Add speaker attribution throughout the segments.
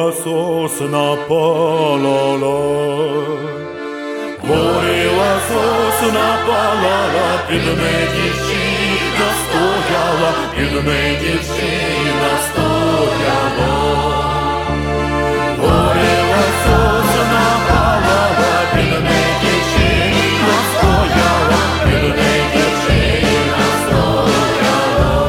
Speaker 1: горіла сосна палала, горіла сосна палала, під нею дівчина стояла, під нею дівчина стояла. Горіла сосна палала, під нею дівчина стояла, під нею дівчина стояла.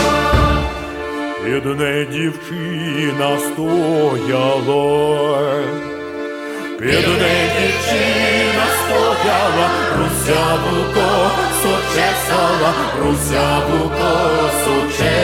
Speaker 1: Під нею дівчина стояла, під нею дівчина стояла, русяву косу чесала, русяву косу чесала.